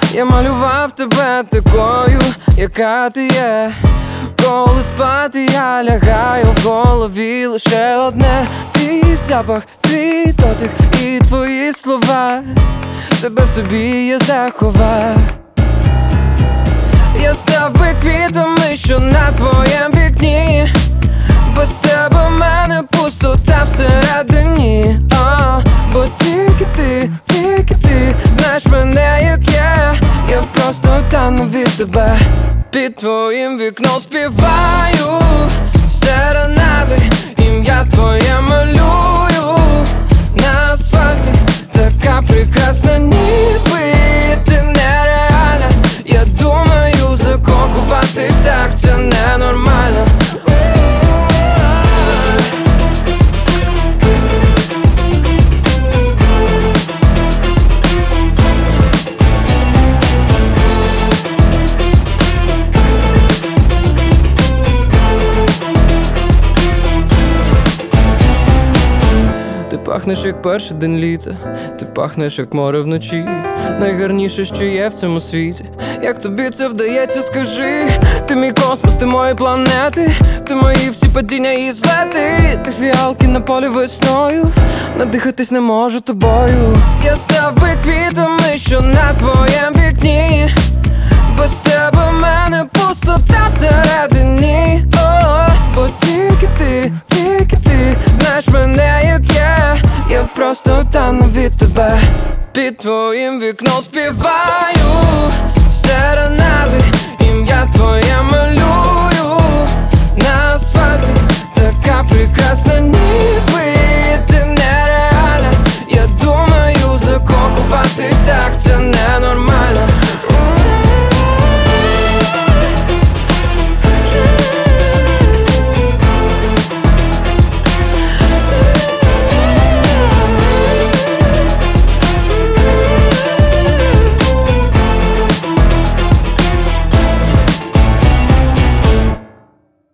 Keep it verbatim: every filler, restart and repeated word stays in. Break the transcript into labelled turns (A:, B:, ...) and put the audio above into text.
A: Я малював тебе такою, яка ти є. Коли спати я лягаю, в голові лише одне: твій запах, твій дотик і твої слова. Тебе в собі я заховав. Я став би квітами, що на твоєм вікні. Без тебе в мене пустота всередині. а, Бо тільки ти, тільки ти знаєш мене, як я. Я просто тану від тебе. Під твоїм вікном співаю серенади, ім'я твоє малюю на асфальті. Така прекрасна, ніби ти нереальна. Я думаю, закохуватись так це ненормально. Ти пахнеш як перший день літа, ти пахнеш як море вночі. Найгарніше, що є в цьому світі. Як тобі це вдається, скажи? Ти мій космос, ти мої планети, ти мої всі падіння і злети. Ти фіалки на полі весною, надихатись не можу тобою. Я став би квітами, що на твоєм вікні. Без тебе в мене пустота всередині. О, бо тільки ти, тільки ти знаєш мене, як я. Я просто тану від тебе. Під твоїм вікном співаю серенади, ім'я твоє малюю на асфальті. Така прекрасна, ніби ти нереальна. Я думаю, закохуватись так це не